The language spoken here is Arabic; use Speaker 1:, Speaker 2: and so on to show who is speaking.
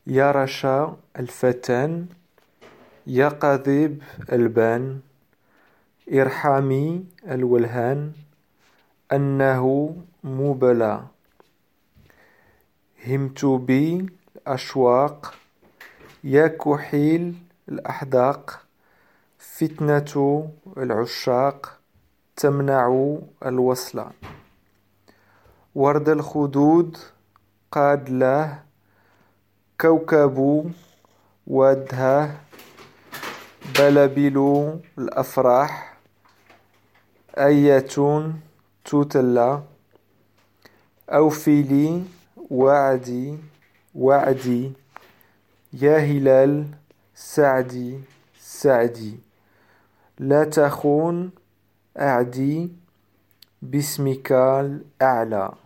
Speaker 1: يا رشا الفتان، يا قضيب البان، ارحمي الولهان أنه مبلى. همت بي الأشواق، يا كحيل الأحداق، فتنة العشاق تمنع الوصل. ورد الخدود قاد له كوكب وادهاه، بلبل الأفراح آية تتلى. أوفي لي وعدي يا هلال سعدي، لا تخون أعدي باسمك الأعلى.